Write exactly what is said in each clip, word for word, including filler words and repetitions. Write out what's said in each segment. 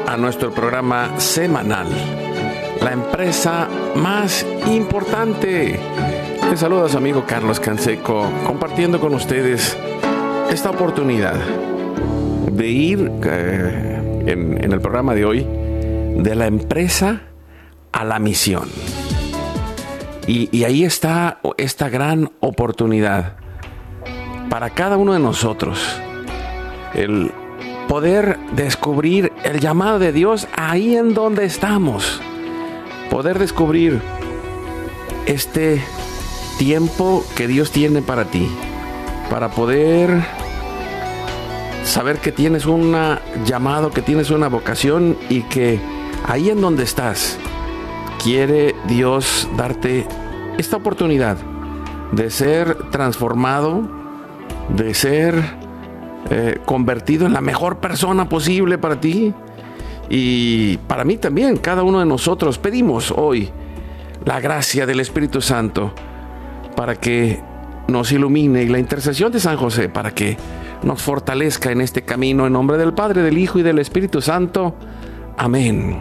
a nuestro programa semanal, la empresa más importante. Les saluda a su amigo Carlos Canseco, compartiendo con ustedes esta oportunidad de ir eh, en, en el programa de hoy de la empresa a la misión. Y, y ahí está esta gran oportunidad para cada uno de nosotros, el poder descubrir el llamado de Dios ahí en donde estamos, poder descubrir este tiempo que Dios tiene para ti, para poder saber que tienes un llamado, que tienes una vocación y que ahí en donde estás quiere Dios darte esta oportunidad de ser transformado, de ser eh, convertido en la mejor persona posible para ti y para mí también. Cada uno de nosotros pedimos hoy la gracia del Espíritu Santo para que nos ilumine, y la intercesión de San José para que nos fortalezca en este camino, en nombre del Padre, del Hijo y del Espíritu Santo. Amén.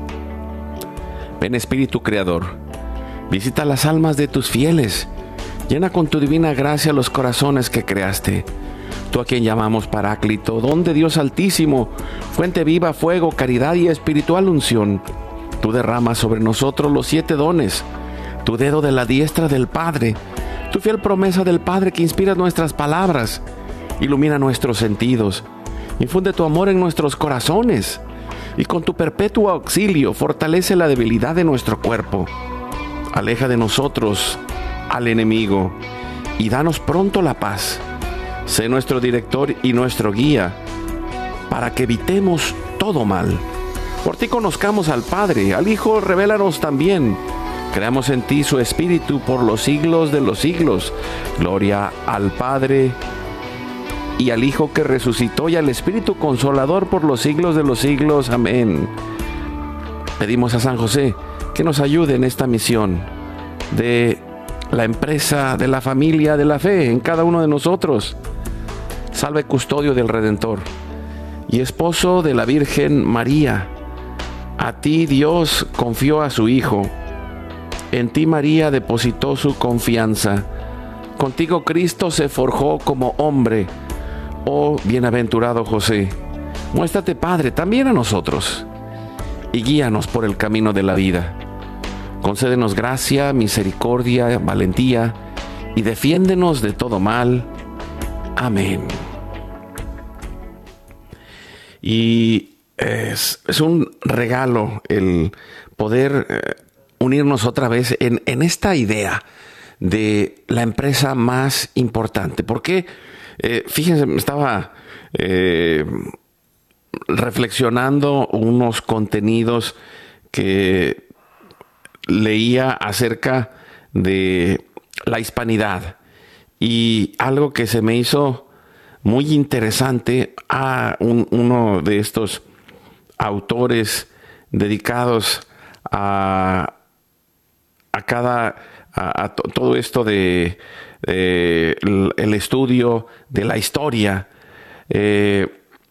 Ven, Espíritu Creador, visita las almas de tus fieles, llena con tu divina gracia los corazones que creaste. Tú a quien llamamos Paráclito, don de Dios Altísimo, fuente viva, fuego, caridad y espiritual unción. Tú derramas sobre nosotros los siete dones, tu dedo de la diestra del Padre, tu fiel promesa del Padre que inspira nuestras palabras, ilumina nuestros sentidos, infunde tu amor en nuestros corazones y con tu perpetuo auxilio fortalece la debilidad de nuestro cuerpo. Aleja de nosotros al enemigo y danos pronto la paz. Sé nuestro director y nuestro guía para que evitemos todo mal. Por ti conozcamos al Padre, al Hijo revélanos también. Creamos en ti su Espíritu por los siglos de los siglos. Gloria al Padre y al Hijo que resucitó y al Espíritu Consolador por los siglos de los siglos. Amén. Pedimos a San José que nos ayude en esta misión de la empresa, de la familia, de la fe en cada uno de nosotros. Salve, custodio del Redentor y esposo de la Virgen María. A ti Dios confió a su Hijo. En ti María depositó su confianza. Contigo Cristo se forjó como hombre. Oh bienaventurado José, muéstrate Padre también a nosotros y guíanos por el camino de la vida. Concédenos gracia, misericordia, valentía y defiéndenos de todo mal. Amén. Y es, es un regalo el poder eh, unirnos otra vez en, en esta idea de la empresa más importante. Porque, eh, fíjense, estaba eh, reflexionando unos contenidos que leía acerca de la hispanidad y algo que se me hizo muy interesante a un, uno de estos autores dedicados a, a cada a, a to, todo esto de eh, el, el estudio de la historia. Eh,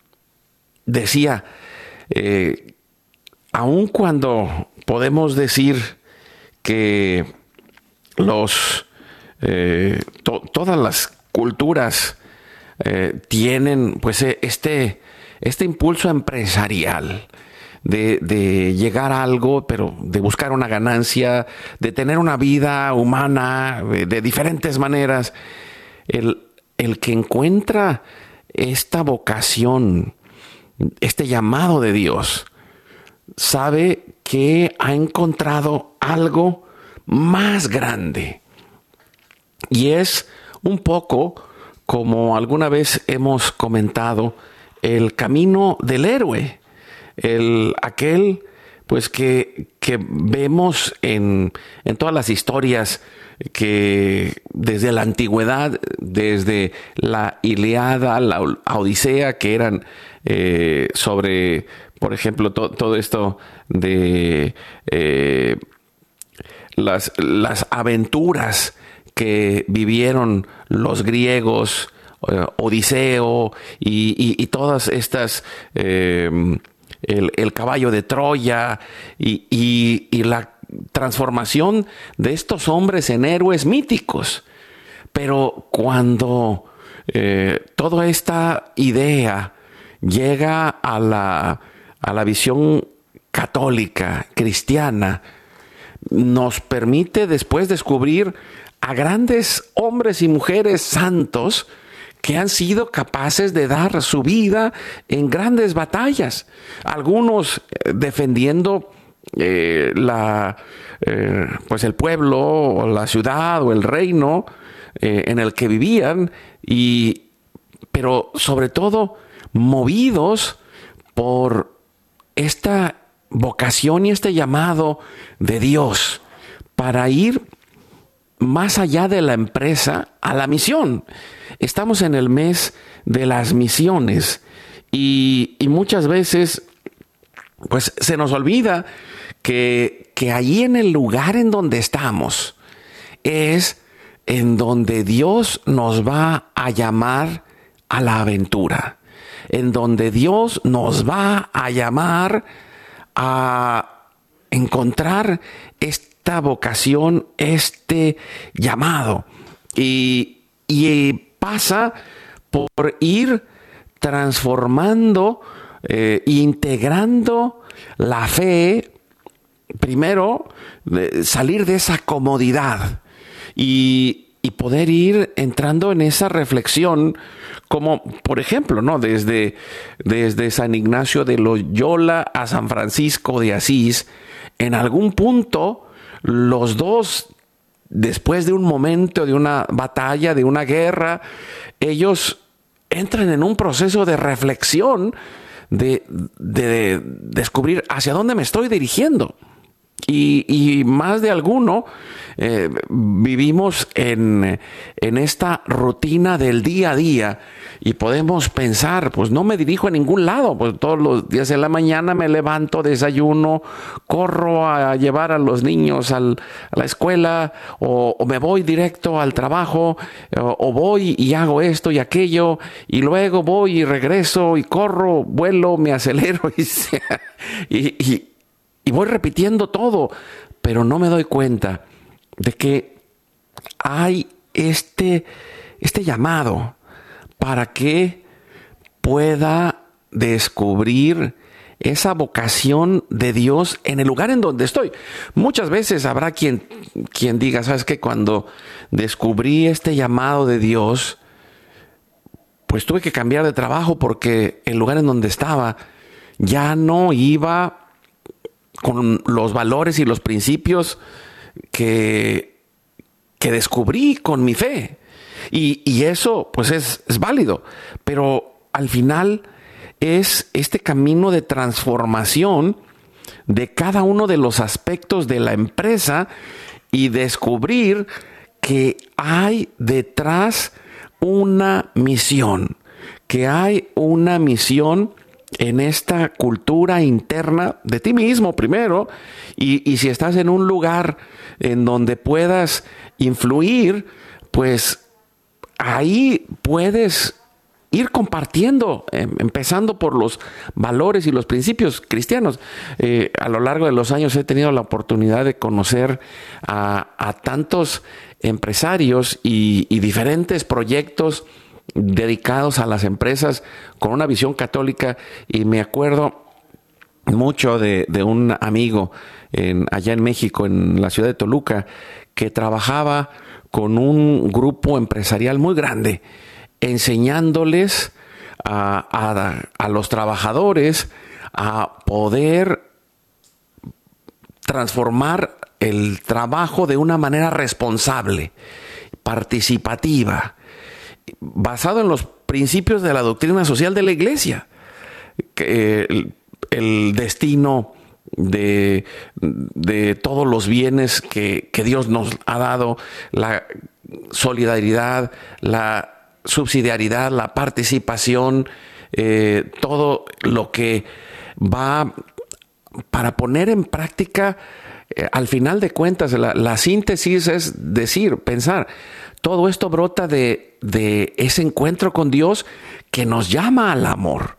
decía, eh, aun cuando podemos decir que los eh, to, todas las culturas eh, tienen pues este, este impulso empresarial de, de llegar a algo, pero de buscar una ganancia, de tener una vida humana de, de diferentes maneras. El, el que encuentra esta vocación, este llamado de Dios, sabe que ha encontrado algo más grande. Y es un poco como alguna vez hemos comentado, el camino del héroe, el aquel pues que, que vemos en, en todas las historias que desde la antigüedad, desde la Ilíada, la Odisea, que eran eh, sobre, por ejemplo, to, todo esto de eh, las, las aventuras que vivieron los griegos, eh, Odiseo y, y, y todas estas eh, el, el caballo de Troya y, y, y la transformación de estos hombres en héroes míticos. Pero cuando eh, toda esta idea llega a la, a la visión católica, cristiana, nos permite después descubrir a grandes hombres y mujeres santos que han sido capaces de dar su vida en grandes batallas. Algunos eh, defendiendo eh, la, eh, pues el pueblo, o la ciudad, o el reino eh, en el que vivían, y, pero sobre todo movidos por esta vocación y este llamado de Dios para ir más allá de la empresa a la misión. Estamos en el mes de las misiones y, y muchas veces pues se nos olvida que, que allí en el lugar en donde estamos es en donde Dios nos va a llamar a la aventura, en donde Dios nos va a llamar a encontrar esta vocación, este llamado. Y, y pasa por ir transformando e eh, integrando la fe, primero de salir de esa comodidad y, y poder ir entrando en esa reflexión, como por ejemplo, ¿no? Desde, desde San Ignacio de Loyola a San Francisco de Asís, en algún punto los dos, después de un momento, de una batalla, de una guerra, ellos entran en un proceso de reflexión, de, de, de descubrir hacia dónde me estoy dirigiendo. Y, y más de alguno eh, vivimos en, en esta rutina del día a día y podemos pensar, pues no me dirijo a ningún lado, pues todos los días de la mañana me levanto, desayuno, corro a llevar a los niños al, a la escuela, o, o me voy directo al trabajo, o, o voy y hago esto y aquello, y luego voy y regreso y corro, vuelo, me acelero y, y, y Y voy repitiendo todo, pero no me doy cuenta de que hay este, este llamado para que pueda descubrir esa vocación de Dios en el lugar en donde estoy. Muchas veces habrá quien, quien diga, ¿sabes qué? Cuando descubrí este llamado de Dios, pues tuve que cambiar de trabajo porque el lugar en donde estaba ya no iba con los valores y los principios que, que descubrí con mi fe. Y, y eso pues es, es válido, pero al final es este camino de transformación de cada uno de los aspectos de la empresa y descubrir que hay detrás una misión, que hay una misión en esta cultura interna de ti mismo primero, y, y si estás en un lugar en donde puedas influir, pues ahí puedes ir compartiendo, eh, empezando por los valores y los principios cristianos. Eh, a lo largo de los años he tenido la oportunidad de conocer a, a tantos empresarios y, y diferentes proyectos dedicados a las empresas con una visión católica, y me acuerdo mucho de, de un amigo en, allá en México, en la ciudad de Toluca, que trabajaba con un grupo empresarial muy grande, enseñándoles a, a, a los trabajadores a poder transformar el trabajo de una manera responsable, participativa, basado en los principios de la doctrina social de la Iglesia. Que el, el destino de, de todos los bienes que, que Dios nos ha dado, la solidaridad, la subsidiariedad, la participación, eh, todo lo que va para poner en práctica, eh, al final de cuentas, la, la síntesis es decir, pensar, todo esto brota de, de ese encuentro con Dios que nos llama al amor.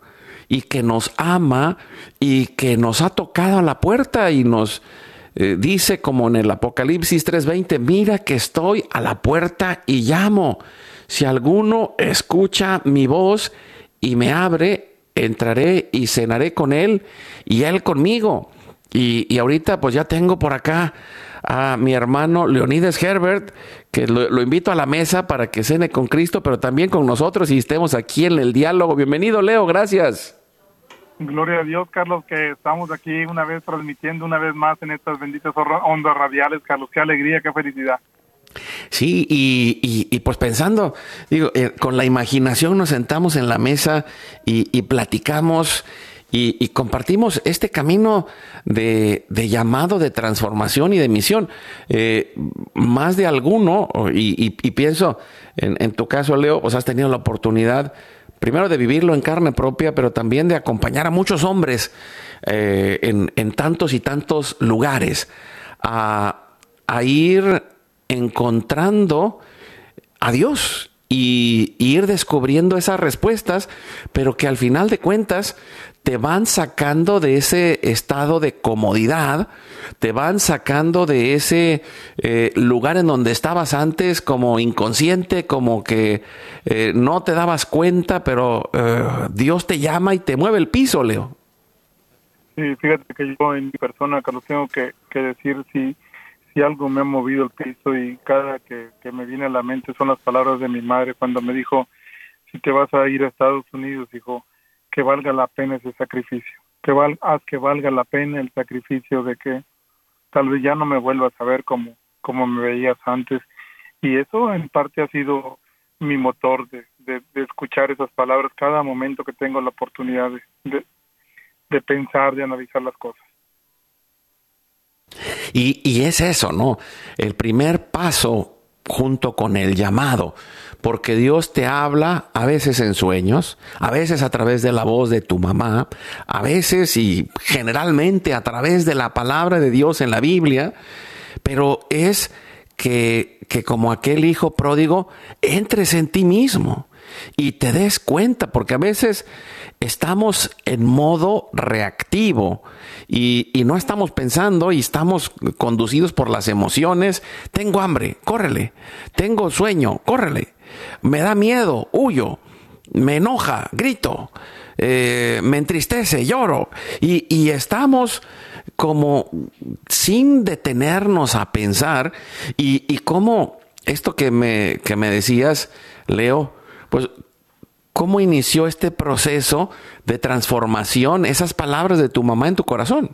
y que nos ama y que nos ha tocado a la puerta y nos eh, dice como en el Apocalipsis tres veinte, mira que estoy a la puerta y llamo. Si alguno escucha mi voz y me abre, entraré y cenaré con él y él conmigo. Y, y ahorita pues ya tengo por acá a mi hermano Leonides Herbert, que lo, lo invito a la mesa para que cene con Cristo, pero también con nosotros y estemos aquí en el diálogo. Bienvenido, Leo, gracias. Gloria a Dios, Carlos, que estamos aquí una vez transmitiendo una vez más en estas benditas ondas radiales, Carlos. Qué alegría, qué felicidad. Sí, y, y, y pues pensando, digo, eh, con la imaginación nos sentamos en la mesa y, y platicamos y, y compartimos este camino de, de llamado, de transformación y de misión. Eh, más de alguno, y, y, y pienso, en, en tu caso, Leo, pues has tenido la oportunidad primero de vivirlo en carne propia, pero también de acompañar a muchos hombres eh, en, en tantos y tantos lugares a, a ir encontrando a Dios y, y ir descubriendo esas respuestas, pero que al final de cuentas te van sacando de ese estado de comodidad, te van sacando de ese eh, lugar en donde estabas antes como inconsciente, como que eh, no te dabas cuenta, pero eh, Dios te llama y te mueve el piso, Leo. Sí, fíjate que yo en mi persona, Carlos, tengo que, que decir si, si algo me ha movido el piso, y cada que, que me viene a la mente son las palabras de mi madre cuando me dijo, si te vas a ir a Estados Unidos, hijo, que valga la pena ese sacrificio, que val, haz que valga la pena el sacrificio de que tal vez ya no me vuelvas a ver como, como me veías antes. Y eso en parte ha sido mi motor de, de, de escuchar esas palabras cada momento que tengo la oportunidad de, de, de pensar, de analizar las cosas. Y, y es eso, ¿no? El primer paso junto con el llamado, porque Dios te habla a veces en sueños, a veces a través de la voz de tu mamá, a veces y generalmente a través de la palabra de Dios en la Biblia, pero es que, que como aquel hijo pródigo, entres en ti mismo y te des cuenta, porque a veces estamos en modo reactivo y, y no estamos pensando y estamos conducidos por las emociones. Tengo hambre, córrele. Tengo sueño, córrele. Me da miedo, huyo. Me enoja, grito. Eh, me entristece, lloro. Y, y estamos como sin detenernos a pensar. Y, y como esto que me, que me decías, Leo, pues ¿cómo inició este proceso de transformación, esas palabras de tu mamá en tu corazón?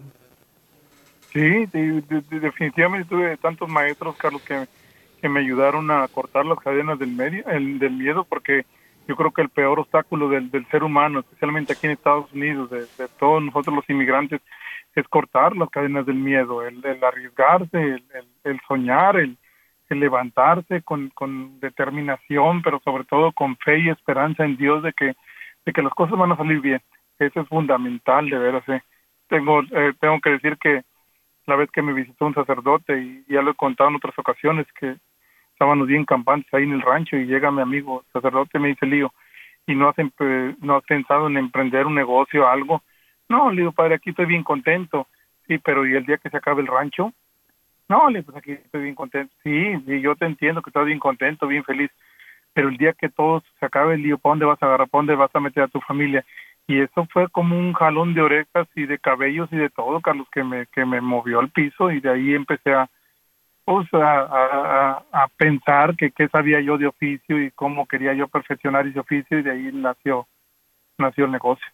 Sí, de, de, de, definitivamente tuve tantos maestros, Carlos, que, que me ayudaron a cortar las cadenas del, medio, el, del miedo, porque yo creo que el peor obstáculo del, del ser humano, especialmente aquí en Estados Unidos, de, de todos nosotros los inmigrantes, es cortar las cadenas del miedo, el, el arriesgarse, el, el, el soñar, el el levantarse con, con determinación, pero sobre todo con fe y esperanza en Dios de que de que las cosas van a salir bien. Eso es fundamental, de veras. Eh. Tengo eh, tengo que decir que la vez que me visitó un sacerdote, y ya lo he contado en otras ocasiones, que estábamos bien campantes ahí en el rancho y llega mi amigo sacerdote y me dice, Lío, ¿y no has, no has pensado en emprender un negocio o algo? No, le digo, padre, aquí estoy bien contento. Sí, pero ¿y el día que se acabe el rancho? No, le pues aquí estoy bien contento. Sí, y yo te entiendo que estás bien contento, bien feliz, pero el día que todo se acabe el lío, ¿para dónde vas a agarrar? ¿Para dónde vas a meter a tu familia? Y eso fue como un jalón de orejas y de cabellos y de todo, Carlos, que me que me movió al piso, y de ahí empecé a, pues, a, a, a pensar que qué sabía yo de oficio y cómo quería yo perfeccionar ese oficio, y de ahí nació nació el negocio.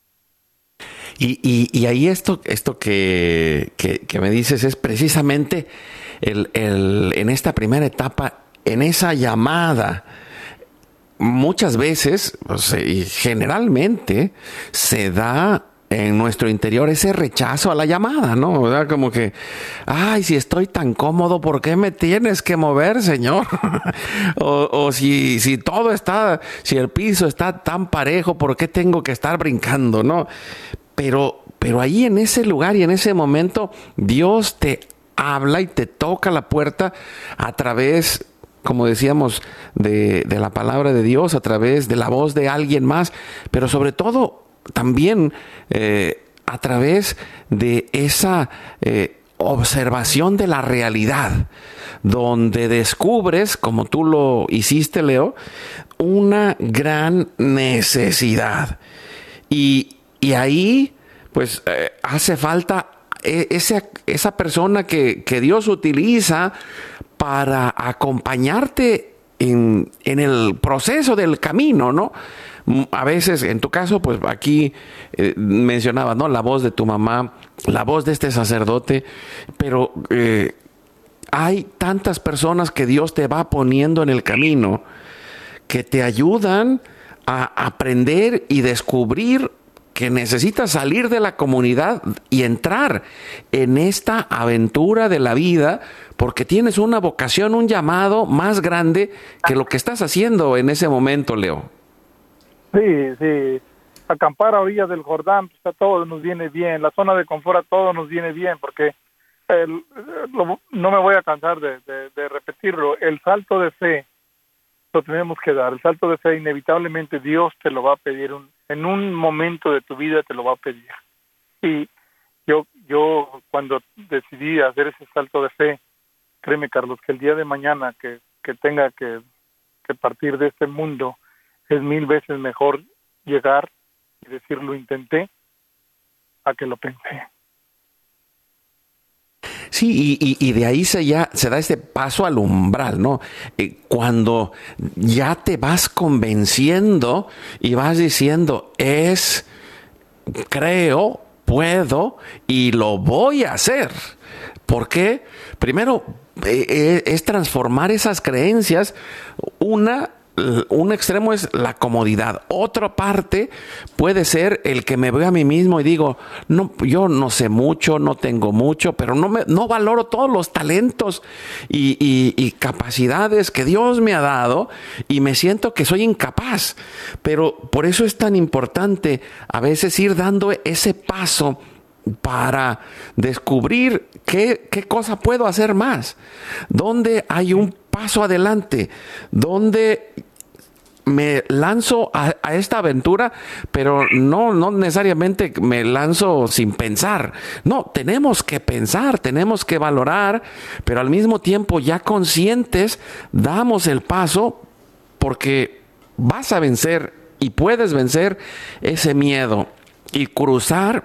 Y, y, y ahí esto, esto que, que, que me dices es precisamente el, el, en esta primera etapa, en esa llamada. Muchas veces, o sea, y generalmente, se da en nuestro interior ese rechazo a la llamada, ¿no? O sea, como que, ay, si estoy tan cómodo, ¿por qué me tienes que mover, Señor? o o si, si todo está, si el piso está tan parejo, ¿por qué tengo que estar brincando, no? Pero, pero ahí en ese lugar y en ese momento, Dios te habla y te toca la puerta a través, como decíamos, de, de la palabra de Dios, a través de la voz de alguien más, pero sobre todo también eh, a través de esa eh, observación de la realidad, donde descubres, como tú lo hiciste, Leo, una gran necesidad. Y, y ahí, pues, eh, hace falta esa, esa persona que, que Dios utiliza para acompañarte en, en el proceso del camino, ¿no? A veces, en tu caso, pues aquí eh, mencionabas, ¿no? La voz de tu mamá, la voz de este sacerdote, pero eh, hay tantas personas que Dios te va poniendo en el camino que te ayudan a aprender y descubrir que necesitas salir de la comunidad y entrar en esta aventura de la vida, porque tienes una vocación, un llamado más grande que lo que estás haciendo en ese momento, Leo. Sí, sí. Acampar a orillas del Jordán, pues a todos nos viene bien. La zona de confort a todos nos viene bien, porque el, lo, no me voy a cansar de, de, de repetirlo. El salto de fe lo tenemos que dar. El salto de fe, inevitablemente Dios te lo va a pedir. Un, en un momento de tu vida te lo va a pedir. Y yo, yo cuando decidí hacer ese salto de fe, créeme, Carlos, que el día de mañana que, que tenga que, que partir de este mundo, es mil veces mejor llegar y decir lo intenté a que lo pensé. Sí, y, y, y de ahí se, ya, se da este paso al umbral, ¿no? Eh, cuando ya te vas convenciendo y vas diciendo, es, creo, puedo y lo voy a hacer. ¿Por qué? Primero, eh, es transformar esas creencias. Una... Un extremo es la comodidad. Otra parte puede ser el que me veo a mí mismo y digo, no, yo no sé mucho, no tengo mucho, pero no, me, no valoro todos los talentos y, y, y capacidades que Dios me ha dado y me siento que soy incapaz. Pero por eso es tan importante a veces ir dando ese paso para descubrir qué, qué cosa puedo hacer más, dónde hay un paso adelante, donde me lanzo a, a esta aventura, pero no, no necesariamente me lanzo sin pensar. No, tenemos que pensar, tenemos que valorar, pero al mismo tiempo ya conscientes damos el paso porque vas a vencer y puedes vencer ese miedo y cruzar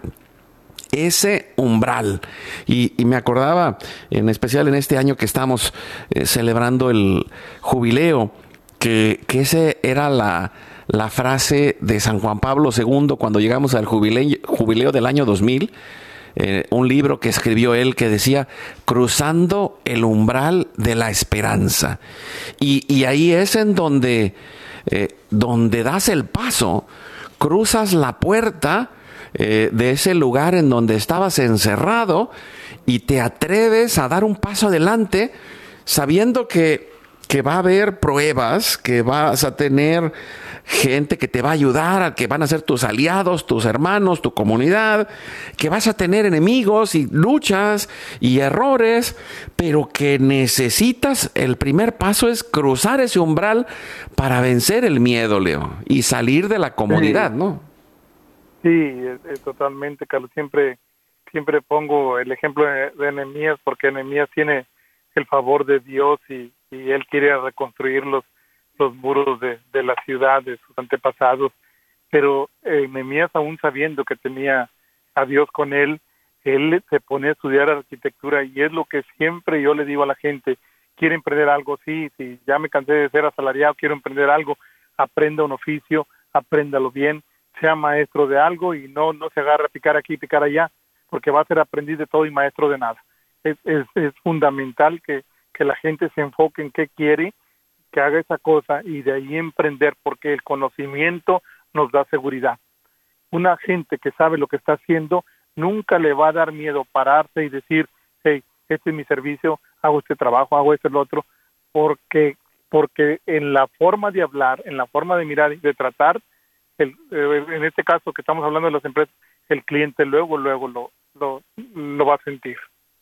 ese umbral. Y, y me acordaba, en especial en este año que estamos eh, celebrando el jubileo, que, que esa era la, la frase de San Juan Pablo segundo cuando llegamos al jubileo, jubileo del año dos mil, eh, un libro que escribió él que decía, cruzando el umbral de la esperanza. Y, y ahí es en donde, eh, donde das el paso, cruzas la puerta Eh, de ese lugar en donde estabas encerrado y te atreves a dar un paso adelante sabiendo que, que va a haber pruebas, que vas a tener gente que te va a ayudar, que van a ser tus aliados, tus hermanos, tu comunidad, que vas a tener enemigos y luchas y errores, pero que necesitas, el primer paso es cruzar ese umbral para vencer el miedo, Leo, y salir de la comodidad, ¿no? Sí, es, es totalmente, Carlos. Siempre, siempre pongo el ejemplo de, de Nehemías, porque Nehemías tiene el favor de Dios y, y él quiere reconstruir los, los muros de, de la ciudad, de sus antepasados. Pero eh, Nehemías, aún sabiendo que tenía a Dios con él, él se pone a estudiar arquitectura y es lo que siempre yo le digo a la gente. Quiere emprender algo, sí, sí, ya me cansé de ser asalariado, quiero emprender algo, aprenda un oficio, apréndalo bien, sea maestro de algo y no, no se agarre a picar aquí, picar allá, porque va a ser aprendiz de todo y maestro de nada. Es, es, es fundamental que, que la gente se enfoque en qué quiere, que haga esa cosa y de ahí emprender, porque el conocimiento nos da seguridad. Una gente que sabe lo que está haciendo, nunca le va a dar miedo pararse y decir, hey, este es mi servicio, hago este trabajo, hago este, lo otro, porque, porque en la forma de hablar, en la forma de mirar y de tratar, El, en este caso que estamos hablando de las empresas, el cliente luego, luego lo, lo, lo va a sentir.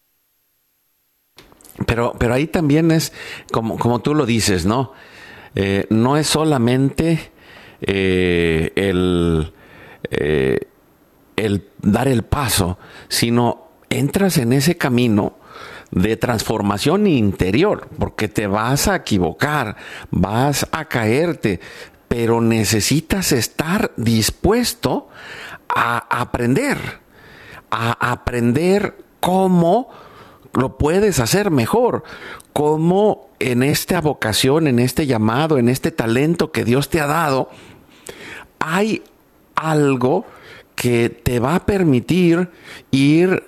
Pero, pero ahí también es, como, como tú lo dices, ¿no? Eh, no es solamente eh, el, eh, el dar el paso, sino entras en ese camino de transformación interior, porque te vas a equivocar, vas a caerte, pero necesitas estar dispuesto a aprender, a aprender cómo lo puedes hacer mejor, cómo en esta vocación, en este llamado, en este talento que Dios te ha dado, hay algo que te va a permitir ir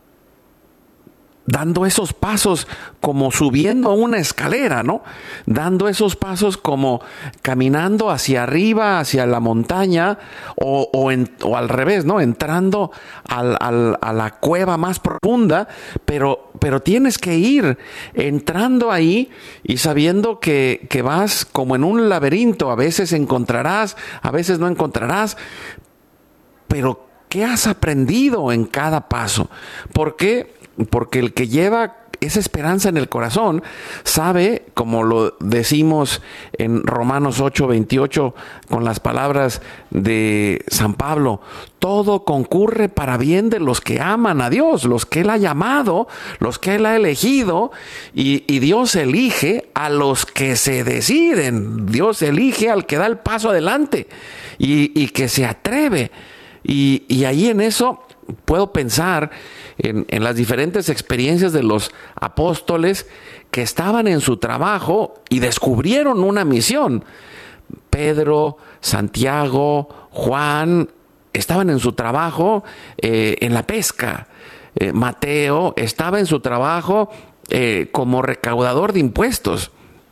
dando esos pasos como subiendo una escalera, ¿no? Dando esos pasos como caminando hacia arriba, hacia la montaña, o, o, en, o al revés, ¿no? Entrando al, al, a la cueva más profunda, pero, pero tienes que ir entrando ahí y sabiendo que, que vas como en un laberinto. A veces encontrarás, a veces no encontrarás, pero ¿qué has aprendido en cada paso? ¿Por qué? Porque el que lleva esa esperanza en el corazón sabe, como lo decimos en Romanos ocho veintiocho con las palabras de San Pablo, todo concurre para bien de los que aman a Dios, los que Él ha llamado, los que Él ha elegido, y, y Dios elige a los que se deciden. Dios elige al que da el paso adelante y, y que se atreve. Y, y ahí en eso puedo pensar en, en las diferentes experiencias de los apóstoles que estaban en su trabajo y descubrieron una misión. Pedro, Santiago, Juan estaban en su trabajo eh, en la pesca. Eh, Mateo estaba en su trabajo eh, como recaudador de impuestos.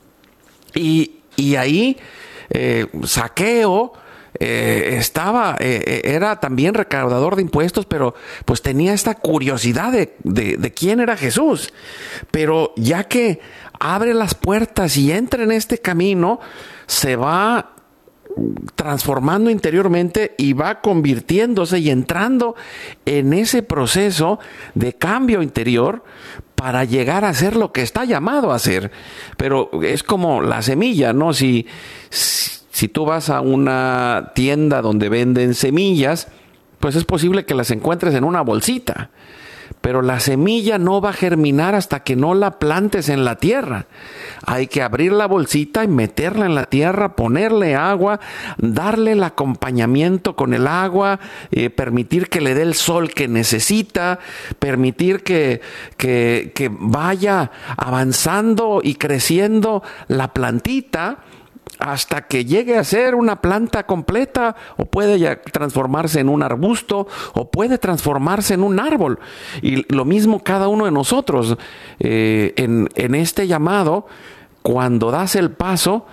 Y, y ahí eh, Zaqueo Eh, estaba, eh, era también recaudador de impuestos, pero pues tenía esta curiosidad de, de, de quién era Jesús. Pero ya que abre las puertas y entra en este camino, se va transformando interiormente y va convirtiéndose y entrando en ese proceso de cambio interior para llegar a ser lo que está llamado a ser. Pero es como la semilla, ¿no? Si, si Si tú vas a una tienda donde venden semillas, pues es posible que las encuentres en una bolsita. Pero la semilla no va a germinar hasta que no la plantes en la tierra. Hay que abrir la bolsita y meterla en la tierra, ponerle agua, darle el acompañamiento con el agua, eh, permitir que le dé el sol que necesita, permitir que, que, que vaya avanzando y creciendo la plantita, hasta que llegue a ser una planta completa, o puede ya transformarse en un arbusto, o puede transformarse en un árbol. Y lo mismo cada uno de nosotros, eh, en, en este llamado, cuando das el paso,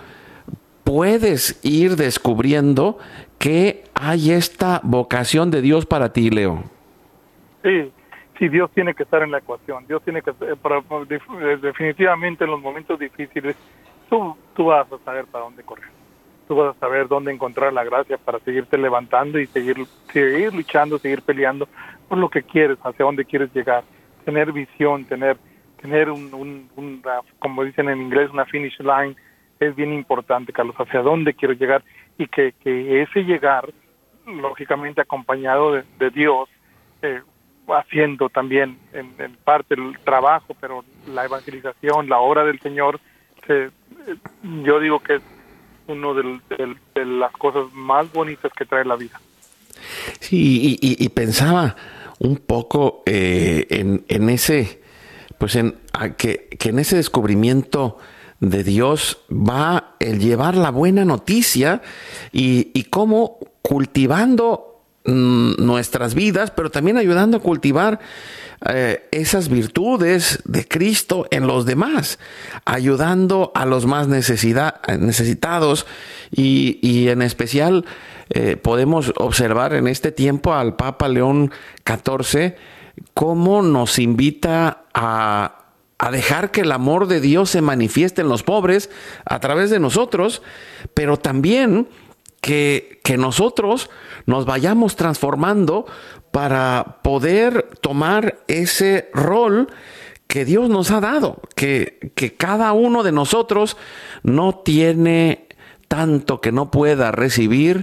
puedes ir descubriendo que hay esta vocación de Dios para ti, Leo. Sí, sí, Dios tiene que estar en la ecuación. Dios tiene que, para, definitivamente en los momentos difíciles, Tú, tú vas a saber para dónde correr, tú vas a saber dónde encontrar la gracia para seguirte levantando y seguir, seguir luchando, seguir peleando por lo que quieres, hacia dónde quieres llegar, tener visión, tener, tener un, un, un, como dicen en inglés, una finish line, es bien importante, Carlos, hacia dónde quiero llegar, y que, que ese llegar, lógicamente acompañado de, de Dios, eh, haciendo también en, en parte el trabajo, pero la evangelización, la obra del Señor, eh, yo digo que es uno del, del, de las cosas más bonitas que trae la vida. Sí, y, y, y pensaba un poco eh, en, en ese, pues en que, que en ese descubrimiento de Dios va el llevar la buena noticia y, y cómo cultivando mm, nuestras vidas, pero también ayudando a cultivar Eh, esas virtudes de Cristo en los demás, ayudando a los más necesidad, necesitados y, y en especial eh, podemos observar en este tiempo al Papa León catorce cómo nos invita a, a dejar que el amor de Dios se manifieste en los pobres a través de nosotros, pero también que, que nosotros nos vayamos transformando para poder tomar ese rol que Dios nos ha dado, que, que cada uno de nosotros no tiene tanto que no pueda recibir,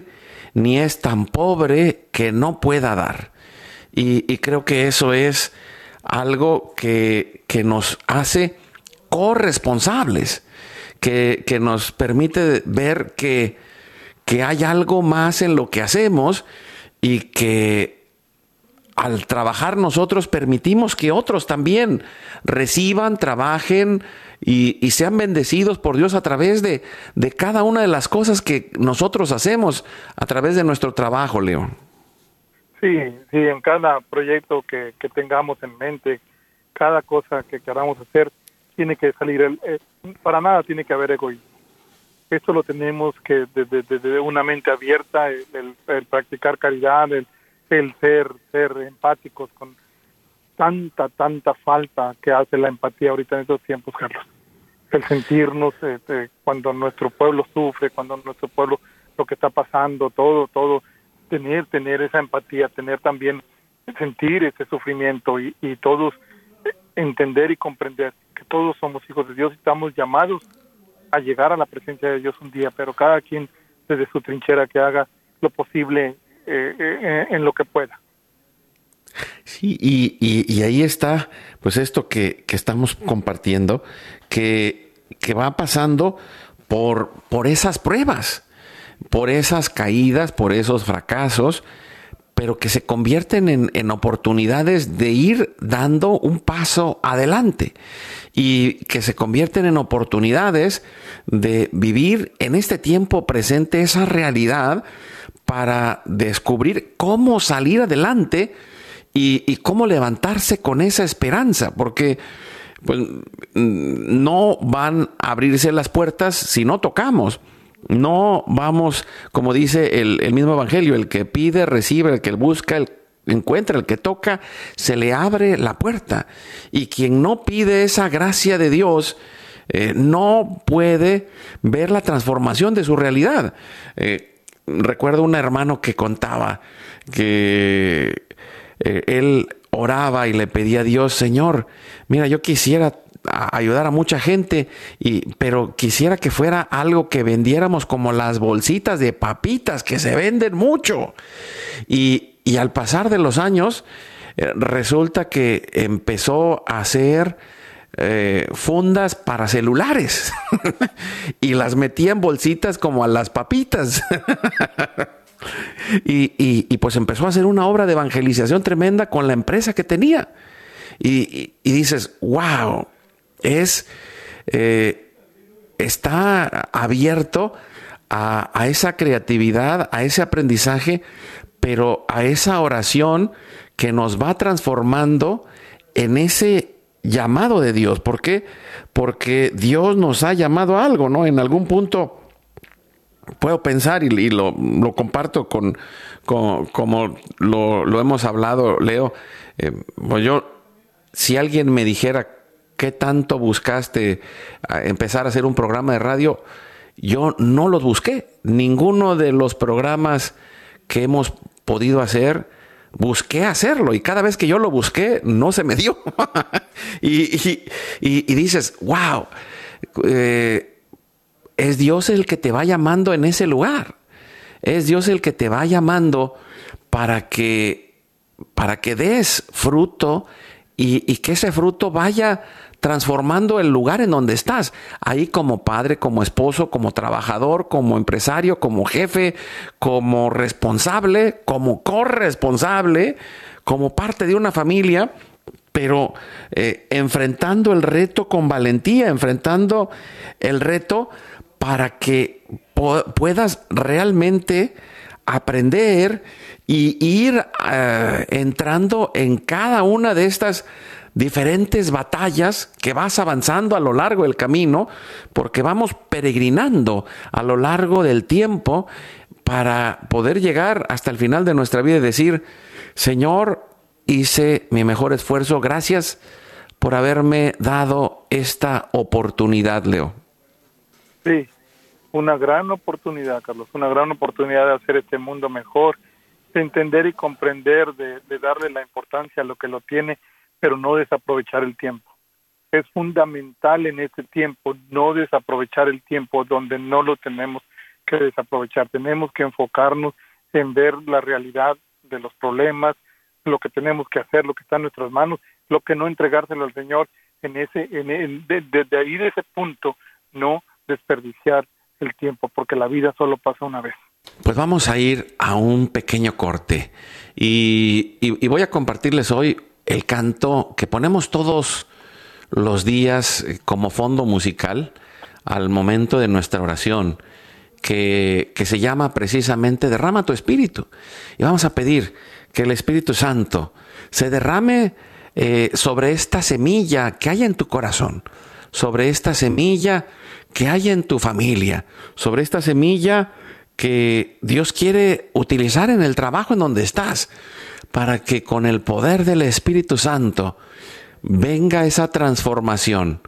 ni es tan pobre que no pueda dar. Y, y creo que eso es algo que, que nos hace corresponsables, que, que nos permite ver que, que hay algo más en lo que hacemos y que al trabajar nosotros permitimos que otros también reciban, trabajen y, y sean bendecidos por Dios a través de, de cada una de las cosas que nosotros hacemos a través de nuestro trabajo, León. Sí, sí, en cada proyecto que, que tengamos en mente, cada cosa que queramos hacer, tiene que salir, el, eh, para nada tiene que haber egoísmo. Esto lo tenemos que desde de, de, de una mente abierta, el, el, el practicar caridad, el, el ser, ser empáticos con tanta, tanta falta que hace la empatía ahorita en estos tiempos, Carlos. El sentirnos eh, eh, cuando nuestro pueblo sufre, cuando nuestro pueblo, lo que está pasando, todo, todo, tener, tener esa empatía, tener también, sentir ese sufrimiento y, y todos entender y comprender que todos somos hijos de Dios y estamos llamados a llegar a la presencia de Dios un día, pero cada quien desde su trinchera que haga lo posible eh, eh, en lo que pueda. Sí, y, y, y ahí está, pues esto que, que estamos compartiendo, que, que va pasando por, por esas pruebas, por esas caídas, por esos fracasos, pero que se convierten en, en oportunidades de ir dando un paso adelante y que se convierten en oportunidades de vivir en este tiempo presente esa realidad para descubrir cómo salir adelante y, y cómo levantarse con esa esperanza, porque pues, no van a abrirse las puertas si no tocamos. No vamos, como dice el, el mismo evangelio, el que pide, recibe, el que busca, el encuentra, el que toca, se le abre la puerta. Y quien no pide esa gracia de Dios, eh, no puede ver la transformación de su realidad. Eh, recuerdo un hermano que contaba que eh, él oraba y le pedía a Dios, Señor, mira, yo quisiera a ayudar a mucha gente, y, pero quisiera que fuera algo que vendiéramos como las bolsitas de papitas que se venden mucho. Y, y al pasar de los años, eh, resulta que empezó a hacer eh, fundas para celulares y las metía en bolsitas como a las papitas. y, y, y pues empezó a hacer una obra de evangelización tremenda con la empresa que tenía. Y, y, y dices, wow, es, eh, está abierto a, a esa creatividad, a ese aprendizaje, pero a esa oración que nos va transformando en ese llamado de Dios. ¿Por qué? Porque Dios nos ha llamado a algo, ¿no? En algún punto puedo pensar, y, y lo, lo comparto con, con como lo, lo hemos hablado, Leo, eh, pues yo, si alguien me dijera qué tanto buscaste a empezar a hacer un programa de radio, yo no los busqué. Ninguno de los programas que hemos podido hacer, busqué hacerlo. Y cada vez que yo lo busqué, no se me dio. y, y, y, y dices, wow, eh, es Dios el que te va llamando en ese lugar. Es Dios el que te va llamando para que, para que des fruto y, y que ese fruto vaya transformando el lugar en donde estás, ahí como padre, como esposo, como trabajador, como empresario, como jefe, como responsable, como corresponsable, como parte de una familia, pero eh, enfrentando el reto con valentía, enfrentando el reto para que po- puedas realmente aprender y ir uh, entrando en cada una de estas diferentes batallas que vas avanzando a lo largo del camino, porque vamos peregrinando a lo largo del tiempo para poder llegar hasta el final de nuestra vida y decir, Señor, hice mi mejor esfuerzo, gracias por haberme dado esta oportunidad, Leo. Sí, una gran oportunidad, Carlos, una gran oportunidad de hacer este mundo mejor, de entender y comprender, de, de darle la importancia a lo que lo tiene, pero no desaprovechar el tiempo. Es fundamental en este tiempo no desaprovechar el tiempo donde no lo tenemos que desaprovechar. Tenemos que enfocarnos en ver la realidad de los problemas, lo que tenemos que hacer, lo que está en nuestras manos, lo que no entregárselo al Señor, en ese, en, en de, de, de ahí de ese punto, no desperdiciar el tiempo, porque la vida solo pasa una vez. Pues vamos a ir a un pequeño corte y, y, y voy a compartirles hoy el canto que ponemos todos los días como fondo musical al momento de nuestra oración, que, que se llama precisamente Derrama tu Espíritu. Y vamos a pedir que el Espíritu Santo se derrame eh, sobre esta semilla que hay en tu corazón, sobre esta semilla que hay en tu familia, sobre esta semilla que Dios quiere utilizar en el trabajo en donde estás, para que con el poder del Espíritu Santo venga esa transformación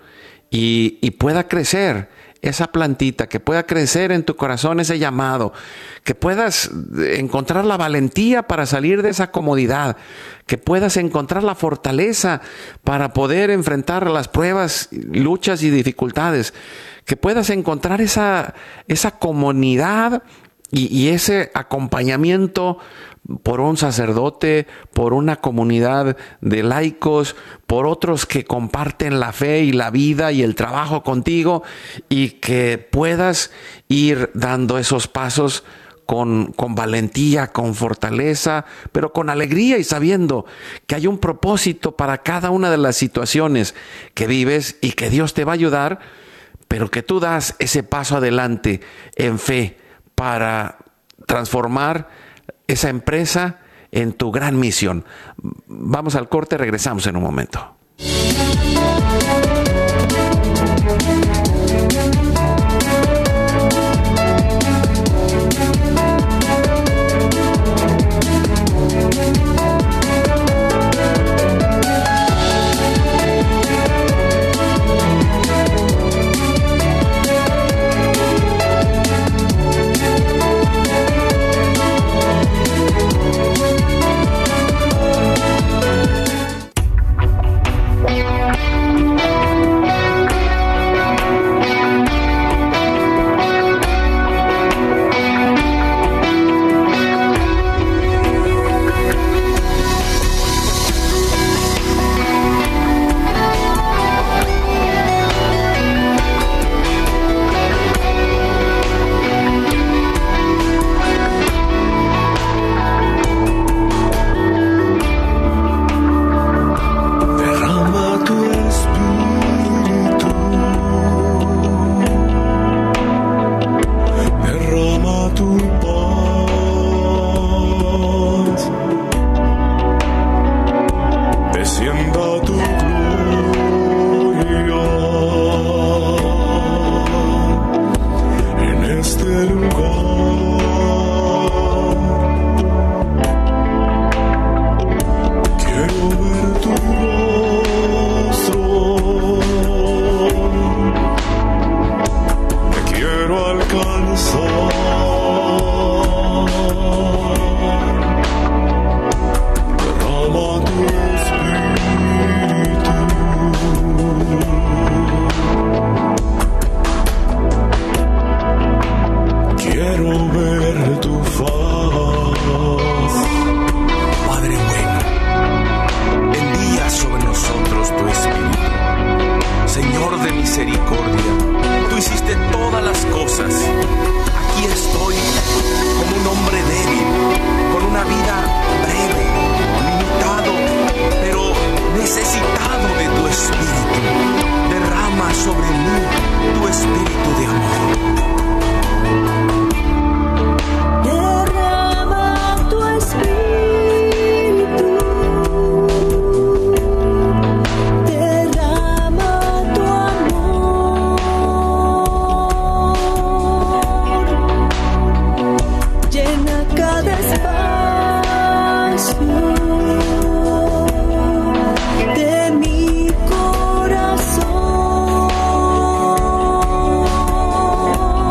y, y pueda crecer esa plantita, que pueda crecer en tu corazón ese llamado, que puedas encontrar la valentía para salir de esa comodidad, que puedas encontrar la fortaleza para poder enfrentar las pruebas, luchas y dificultades, que puedas encontrar esa, esa comunidad y, y ese acompañamiento por un sacerdote, por una comunidad de laicos, por otros que comparten la fe y la vida y el trabajo contigo, y que puedas ir dando esos pasos con, con valentía, con fortaleza, pero con alegría y sabiendo que hay un propósito para cada una de las situaciones que vives y que Dios te va a ayudar, pero que tú das ese paso adelante en fe para transformar esa empresa en tu gran misión. Vamos al corte, regresamos en un momento. Corazón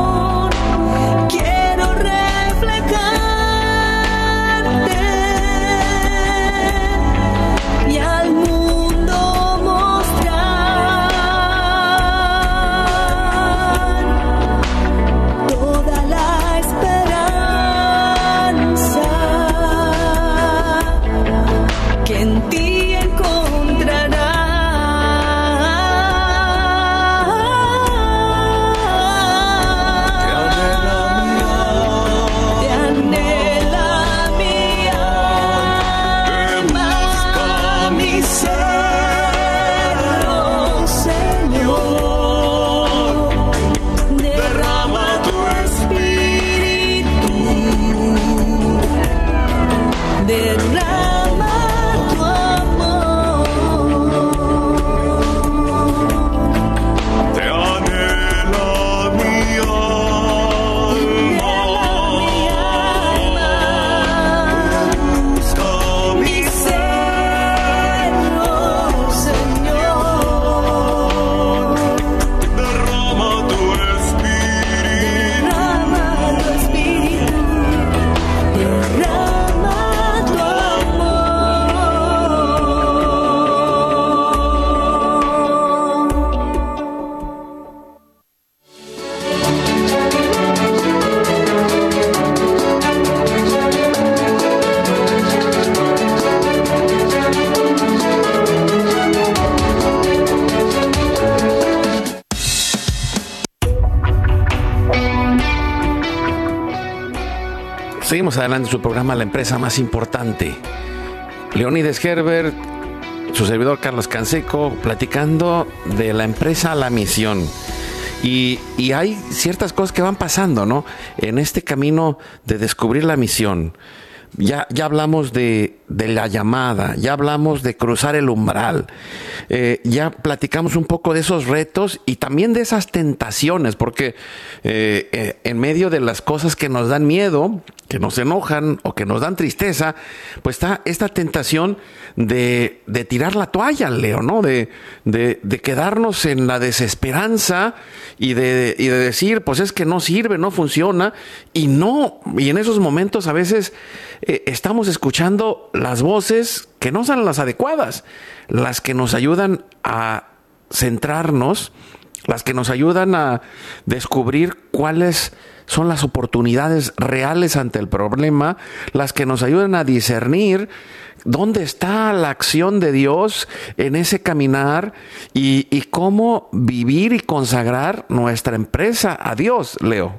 Seguimos adelante en su programa La Empresa Más Importante. Leonides Herbert, su servidor Carlos Canseco, platicando de la empresa a la misión. Y, y hay ciertas cosas que van pasando, ¿no? En este camino de descubrir la misión. Ya, ya hablamos de, de la llamada, ya hablamos de cruzar el umbral, eh, ya platicamos un poco de esos retos y también de esas tentaciones, porque eh, eh, en medio de las cosas que nos dan miedo, que nos enojan o que nos dan tristeza, pues está esta tentación de, de tirar la toalla, Leo, ¿no? De, de, de quedarnos en la desesperanza y de, y de decir, pues es que no sirve, no funciona, y no, y en esos momentos a veces eh, estamos escuchando las voces que no son las adecuadas, las que nos ayudan a centrarnos, las que nos ayudan a descubrir cuáles son las oportunidades reales ante el problema, las que nos ayudan a discernir dónde está la acción de Dios en ese caminar y, y cómo vivir y consagrar nuestra empresa a Dios, Leo.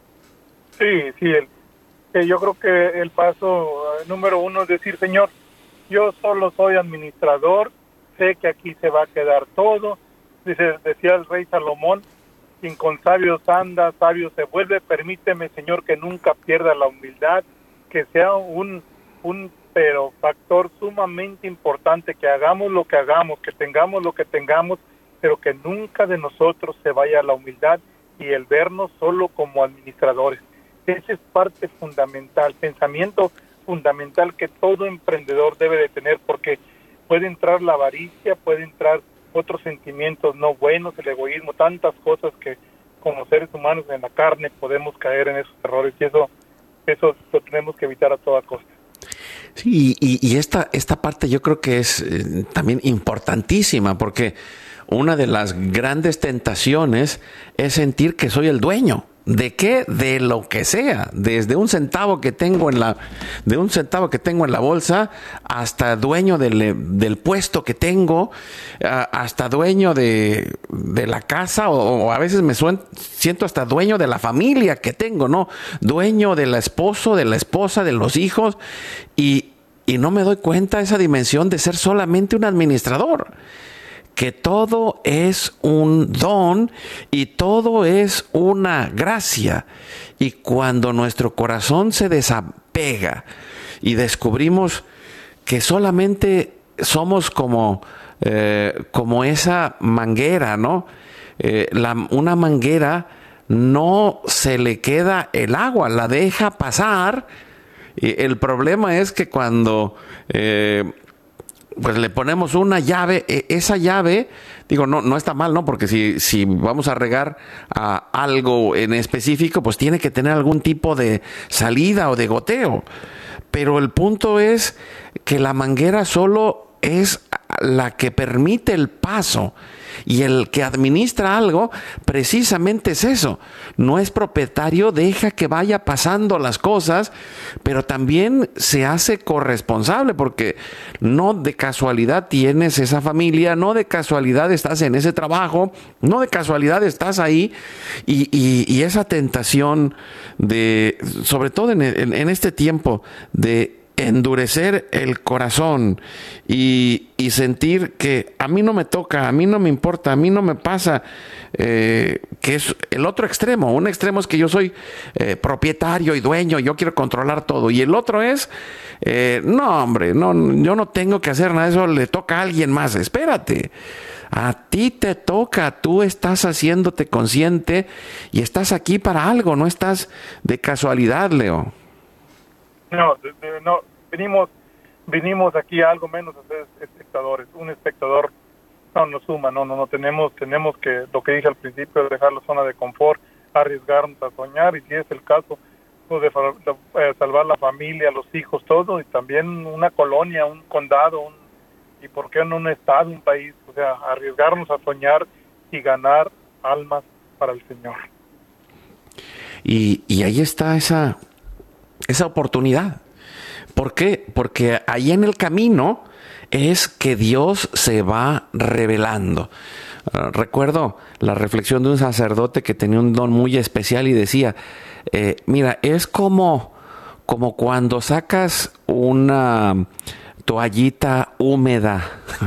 Sí, sí, el, eh, yo creo que el paso eh, número uno es decir, Señor, yo solo soy administrador, sé que aquí se va a quedar todo. Dice, decía el rey Salomón, quien con sabios anda, sabio se vuelve. Permíteme, Señor, que nunca pierda la humildad, que sea un, un pero factor sumamente importante, que hagamos lo que hagamos, que tengamos lo que tengamos, pero que nunca de nosotros se vaya la humildad y el vernos solo como administradores. Esa es parte fundamental, pensamiento fundamental que todo emprendedor debe de tener, porque puede entrar la avaricia, puede entrar otros sentimientos no buenos, el egoísmo, tantas cosas que como seres humanos en la carne podemos caer en esos errores, y eso eso lo tenemos que evitar a toda costa. Sí, y, y esta, esta parte yo creo que es eh, también importantísima, porque una de las grandes tentaciones es sentir que soy el dueño. ¿De qué? De lo que sea, desde un centavo que tengo en la, de un centavo que tengo en la bolsa, hasta dueño del, del puesto que tengo, hasta dueño de, de la casa, o, o a veces me suen, siento hasta dueño de la familia que tengo, ¿no? Dueño del esposo, de la esposa, de los hijos, y, y no me doy cuenta de esa dimensión de ser solamente un administrador. Que todo es un don y todo es una gracia. Y cuando nuestro corazón se desapega y descubrimos que solamente somos como, eh, como esa manguera, ¿no? Eh, la, una manguera no se le queda el agua, la deja pasar. Y el problema es que cuando... Eh, pues le ponemos una llave, esa llave, digo, no, no está mal, ¿no? Porque si, si vamos a regar a algo en específico, pues tiene que tener algún tipo de salida o de goteo. Pero el punto es que la manguera solo es la que permite el paso. Y el que administra algo precisamente es eso. No es propietario, deja que vaya pasando las cosas, pero también se hace corresponsable, porque no de casualidad tienes esa familia, no de casualidad estás en ese trabajo, no de casualidad estás ahí, y, y, y esa tentación de, sobre todo en, en, en este tiempo, de endurecer el corazón y, y sentir que a mí no me toca, a mí no me importa, a mí no me pasa, eh, que es el otro extremo. Un extremo es que yo soy eh, propietario y dueño, yo quiero controlar todo, y el otro es, eh, no hombre, no, yo no tengo que hacer nada, eso le toca a alguien más. Espérate, a ti te toca, tú estás haciéndote consciente y estás aquí para algo, no estás de casualidad, Leo. No, de, de, no, venimos, venimos aquí a algo menos a ser espectadores. Un espectador no nos suma, no, no, no tenemos, tenemos que, lo que dije al principio, dejar la zona de confort, arriesgarnos a soñar, y si es el caso, pues de, de, de salvar la familia, los hijos, todo, y también una colonia, un condado, un, y por qué no un estado, un país, o sea, arriesgarnos a soñar y ganar almas para el Señor. Y, y ahí está esa esa oportunidad. ¿Por qué? Porque ahí en el camino es que Dios se va revelando. Uh, recuerdo la reflexión de un sacerdote que tenía un don muy especial y decía, eh, mira, es como como cuando sacas una toallita húmeda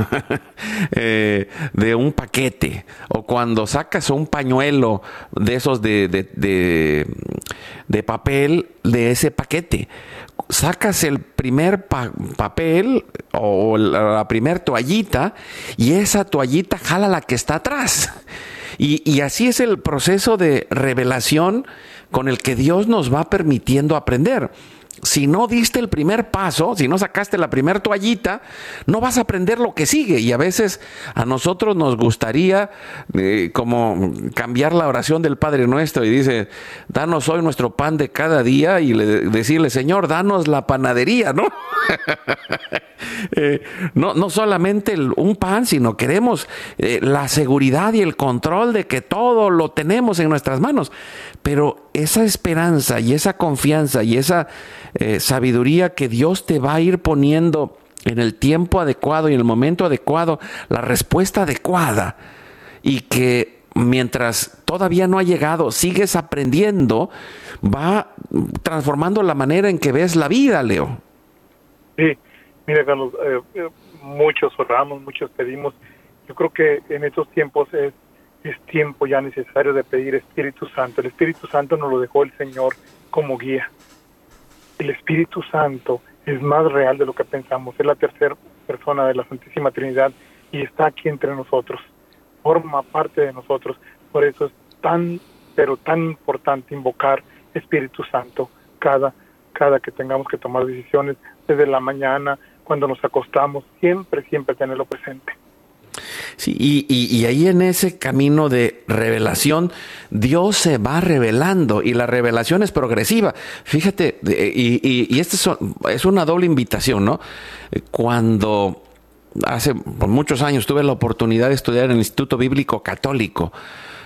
eh, de un paquete, o cuando sacas un pañuelo de esos de, de, de, de papel de ese paquete. Sacas el primer pa- papel o la, la primer toallita y esa toallita jala la que está atrás. Y, y así es el proceso de revelación con el que Dios nos va permitiendo aprender. Si no diste el primer paso, si no sacaste la primer toallita, no vas a aprender lo que sigue. Y a veces a nosotros nos gustaría eh, como cambiar la oración del Padre Nuestro y dice, danos hoy nuestro pan de cada día, y le, decirle, Señor, danos la panadería, ¿no? eh, no, no solamente el, un pan, sino queremos eh, la seguridad y el control de que todo lo tenemos en nuestras manos. Pero esa esperanza y esa confianza y esa eh, sabiduría que Dios te va a ir poniendo en el tiempo adecuado y en el momento adecuado, la respuesta adecuada, y que mientras todavía no ha llegado, sigues aprendiendo, va transformando la manera en que ves la vida, Leo. Sí, mira, Carlos, eh, eh, muchos oramos, muchos pedimos. Yo creo que en estos tiempos es Es tiempo ya necesario de pedir Espíritu Santo. El Espíritu Santo nos lo dejó el Señor como guía. El Espíritu Santo es más real de lo que pensamos. Es la tercera persona de la Santísima Trinidad y está aquí entre nosotros. Forma parte de nosotros. Por eso es tan, pero tan importante invocar Espíritu Santo cada, cada que tengamos que tomar decisiones, desde la mañana, cuando nos acostamos, siempre, siempre tenerlo presente. Sí, y, y, y ahí en ese camino de revelación, Dios se va revelando y la revelación es progresiva. Fíjate, y, y, y esto es, es una doble invitación, ¿no? Cuando hace por muchos años tuve la oportunidad de estudiar en el Instituto Bíblico Católico,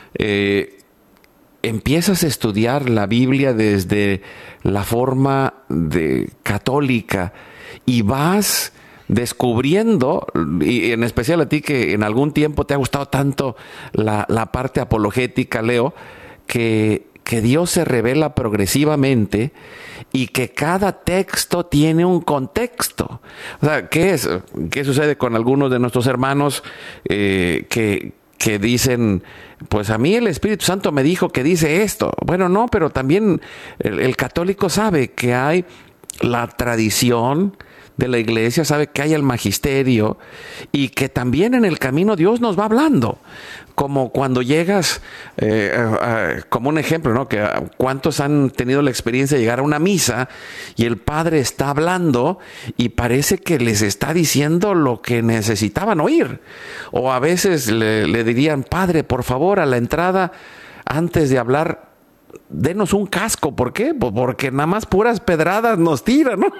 eh, empiezas a estudiar la Biblia desde la forma de católica y vas descubriendo, y en especial a ti que en algún tiempo te ha gustado tanto la, la parte apologética, Leo, que, que Dios se revela progresivamente y que cada texto tiene un contexto. O sea, ¿qué es? ¿Qué sucede con algunos de nuestros hermanos eh, que, que dicen, pues a mí el Espíritu Santo me dijo que dice esto? Bueno, no, pero también el, el católico sabe que hay la tradición de la iglesia, sabe que hay el magisterio y que también en el camino Dios nos va hablando. Como cuando llegas, eh, uh, uh, como un ejemplo, ¿no? Que uh, cuántos han tenido la experiencia de llegar a una misa y el padre está hablando y parece que les está diciendo lo que necesitaban oír. O a veces le, le dirían, padre, por favor, a la entrada, antes de hablar, denos un casco. ¿Por qué? Pues porque nada más puras pedradas nos tiran, ¿no?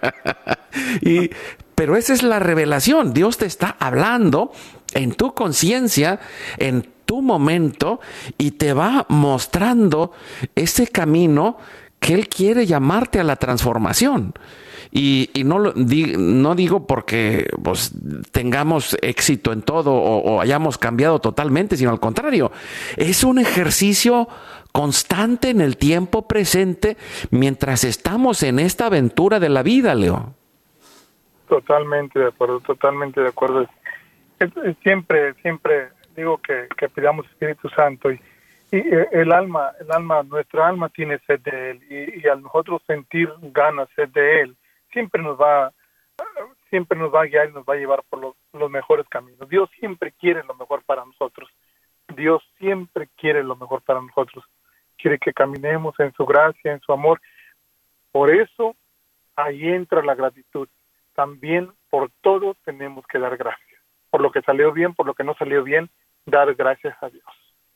y, pero esa es la revelación. Dios te está hablando en tu conciencia, en tu momento, y te va mostrando ese camino que Él quiere llamarte a la transformación. Y, y no, lo, di, no digo porque pues, tengamos éxito en todo o, o hayamos cambiado totalmente, sino al contrario, es un ejercicio constante en el tiempo presente mientras estamos en esta aventura de la vida, Leo. Totalmente de acuerdo, totalmente de acuerdo. Es, es, siempre, siempre digo que, que pidamos Espíritu Santo y, y el alma, el alma, nuestra alma tiene sed de Él y, y al nosotros sentir ganas, sed de Él, siempre nos va, siempre nos va a guiar y nos va a llevar por los, los mejores caminos. Dios siempre quiere lo mejor para nosotros. Dios siempre quiere lo mejor para nosotros. Quiere que caminemos en su gracia, en su amor. Por eso, ahí entra la gratitud. También por todo tenemos que dar gracias. Por lo que salió bien, por lo que no salió bien, dar gracias a Dios.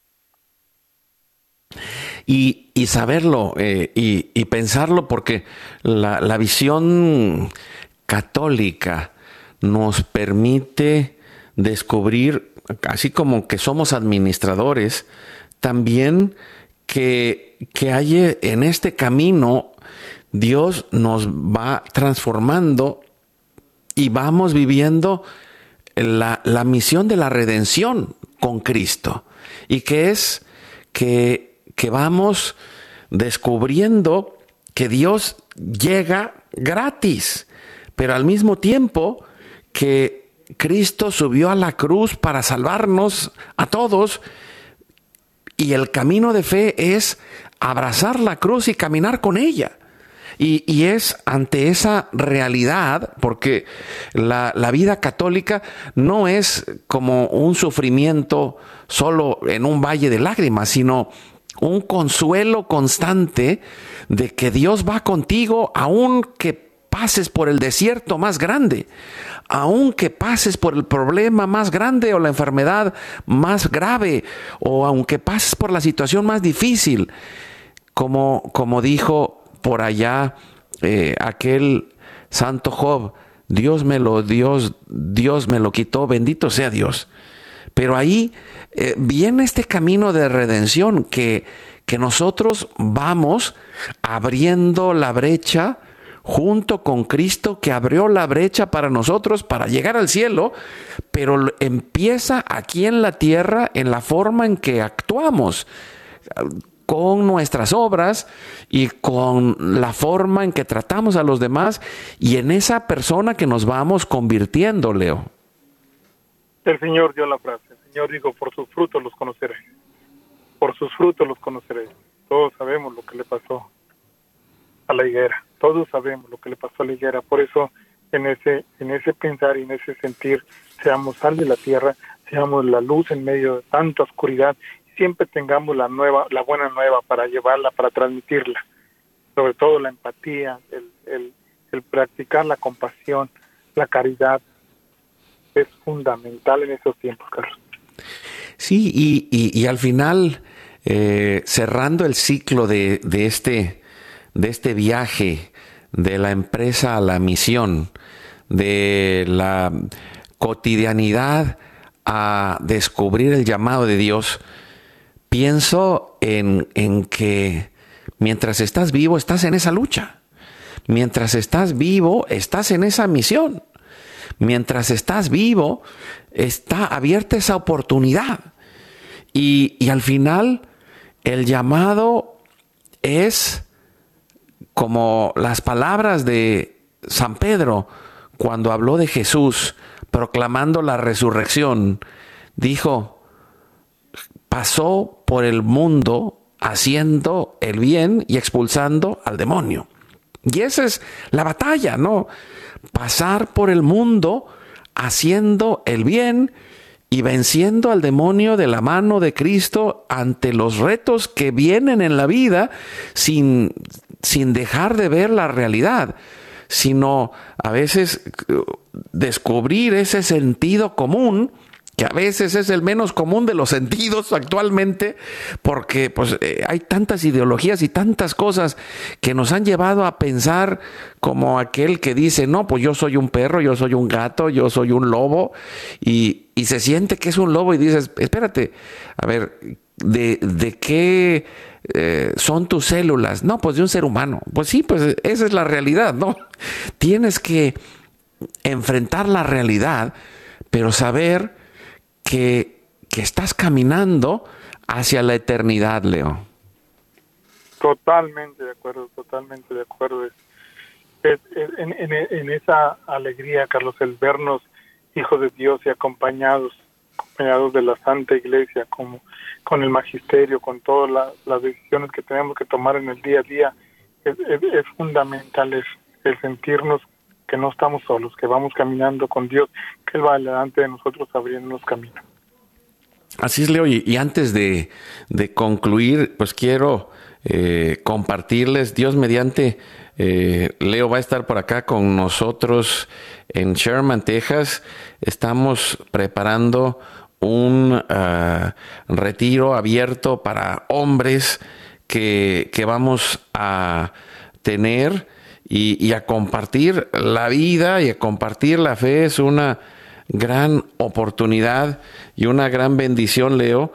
Y, y saberlo eh, y, y pensarlo, porque la, la visión católica nos permite descubrir, así como que somos administradores, también que, que hay en este camino, Dios nos va transformando y vamos viviendo la, la misión de la redención con Cristo. Y que es que, que vamos descubriendo que Dios llega gratis, pero al mismo tiempo que Cristo subió a la cruz para salvarnos a todos, y el camino de fe es abrazar la cruz y caminar con ella. Y, y es ante esa realidad, porque la, la vida católica no es como un sufrimiento solo en un valle de lágrimas, sino un consuelo constante de que Dios va contigo, aun que pases por el desierto más grande, aun que pases por el problema más grande o la enfermedad más grave, o aunque pases por la situación más difícil, como, como dijo por allá eh, aquel santo Job, Dios me lo Dios, Dios me lo quitó, bendito sea Dios. Pero ahí eh, viene este camino de redención que, que nosotros vamos abriendo la brecha junto con Cristo, que abrió la brecha para nosotros para llegar al cielo, pero empieza aquí en la tierra en la forma en que actuamos, con nuestras obras y con la forma en que tratamos a los demás, y en esa persona que nos vamos convirtiendo, Leo. El Señor dio la frase, el Señor dijo, por sus frutos los conoceréis, por sus frutos los conoceréis. Todos sabemos lo que le pasó a la higuera, todos sabemos lo que le pasó a la higuera, por eso en ese, en ese pensar y en ese sentir, seamos sal de la tierra, seamos la luz en medio de tanta oscuridad, siempre tengamos la nueva, la buena nueva para llevarla, para transmitirla, sobre todo la empatía, el, el, el practicar la compasión, la caridad, es fundamental en esos tiempos, Carlos. Sí, y, y, y al final, eh, cerrando el ciclo de, de, este, de este viaje de la empresa a la misión, de la cotidianidad a descubrir el llamado de Dios, pienso en, en que mientras estás vivo, estás en esa lucha. Mientras estás vivo, estás en esa misión. Mientras estás vivo, está abierta esa oportunidad. Y, y al final, el llamado es como las palabras de San Pedro cuando habló de Jesús, proclamando la resurrección. Dijo, pasó por el mundo haciendo el bien y expulsando al demonio. Y esa es la batalla, ¿no? Pasar por el mundo haciendo el bien y venciendo al demonio de la mano de Cristo ante los retos que vienen en la vida, sin, sin dejar de ver la realidad, sino a veces descubrir ese sentido común, que a veces es el menos común de los sentidos actualmente, porque pues eh, hay tantas ideologías y tantas cosas que nos han llevado a pensar como aquel que dice, no, pues yo soy un perro, yo soy un gato, yo soy un lobo, y, y se siente que es un lobo y dices, espérate, a ver, ¿de, de qué eh, son tus células? No, pues de un ser humano. Pues sí, pues esa es la realidad, ¿no? Tienes que enfrentar la realidad, pero saber Que, que estás caminando hacia la eternidad, Leo. Totalmente de acuerdo, totalmente de acuerdo. Es, es, es en, en, en esa alegría, Carlos, el vernos hijos de Dios y acompañados, acompañados de la Santa Iglesia, como, con el magisterio, con todas la, las decisiones que tenemos que tomar en el día a día, es, es, es fundamental es, el sentirnos que no estamos solos, que vamos caminando con Dios, que Él va delante de nosotros abriéndonos camino. Así es, Leo, y, y antes de, de concluir, pues quiero eh, compartirles, Dios mediante, eh, Leo va a estar por acá con nosotros en Sherman, Texas. Estamos preparando un uh, retiro abierto para hombres que, que vamos a tener y, y a compartir la vida y a compartir la fe. Es una gran oportunidad y una gran bendición, Leo,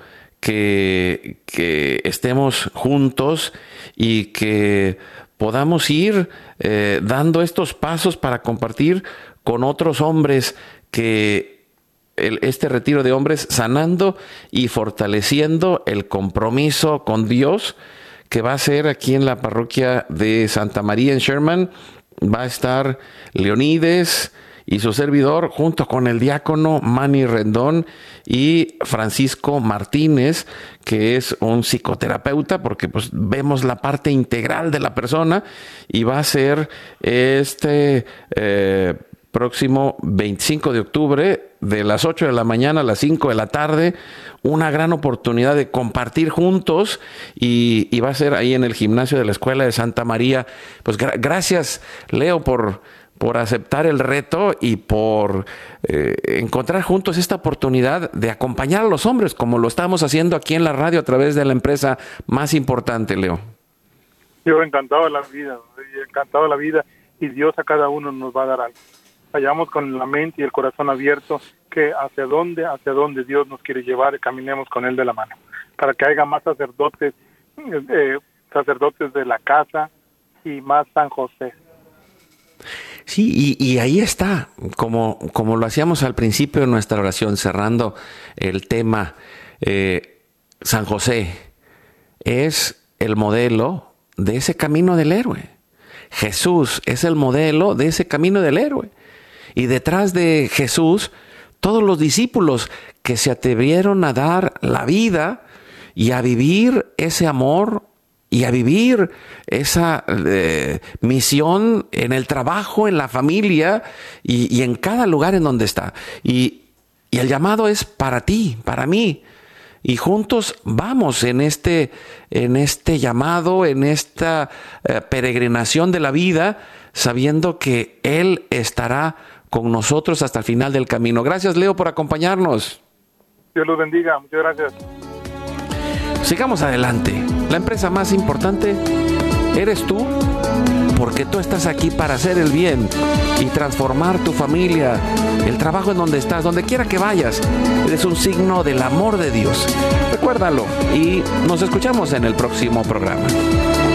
que, que estemos juntos y que podamos ir eh, dando estos pasos para compartir con otros hombres, que el, este retiro de hombres sanando y fortaleciendo el compromiso con Dios, que va a ser aquí en la parroquia de Santa María en Sherman. Va a estar Leonides y su servidor junto con el diácono Manny Rendón y Francisco Martínez, que es un psicoterapeuta, porque pues vemos la parte integral de la persona, y va a ser este eh, próximo veinticinco de octubre de las ocho de la mañana a las cinco de la tarde, una gran oportunidad de compartir juntos, y, y va a ser ahí en el gimnasio de la Escuela de Santa María. Pues gra- gracias, Leo, por por aceptar el reto y por eh, encontrar juntos esta oportunidad de acompañar a los hombres, como lo estamos haciendo aquí en la radio a través de la empresa más importante, Leo. Yo encantado de la vida, encantado de la vida, y Dios a cada uno nos va a dar algo. Vayamos con la mente y el corazón abierto, que hacia dónde, hacia dónde Dios nos quiere llevar, y caminemos con Él de la mano, para que haya más sacerdotes, eh, sacerdotes de la casa y más San José. Sí, y, y ahí está, como, como lo hacíamos al principio de nuestra oración, cerrando el tema, eh, San José es el modelo de ese camino del héroe. Jesús es el modelo de ese camino del héroe. Y detrás de Jesús, todos los discípulos que se atrevieron a dar la vida y a vivir ese amor y a vivir esa eh, misión en el trabajo, en la familia y, y en cada lugar en donde está. Y, y el llamado es para ti, para mí. Y juntos vamos en este, en este llamado, en esta eh, peregrinación de la vida, sabiendo que Él estará con nosotros hasta el final del camino. Gracias, Leo, por acompañarnos. Dios los bendiga. Muchas gracias. Sigamos adelante. La empresa más importante eres tú, porque tú estás aquí para hacer el bien y transformar tu familia, el trabajo en donde estás, donde quiera que vayas. Eres un signo del amor de Dios. Recuérdalo y nos escuchamos en el próximo programa.